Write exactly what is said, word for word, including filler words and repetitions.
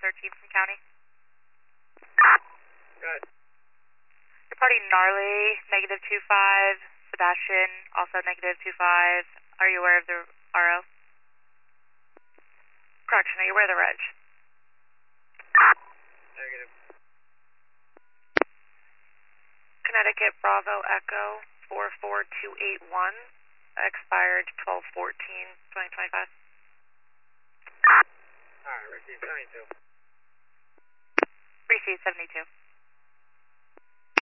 thirteen from county. Good. Reporting gnarly, negative two five. Sebastian, also negative two five. Are you aware of the R O? Correction, are you aware of the reg? Negative. Connecticut Bravo Echo four four two eight one, expired twelve fourteen twenty twenty-five. Alright, receive seventy-two. Receive seventy-two.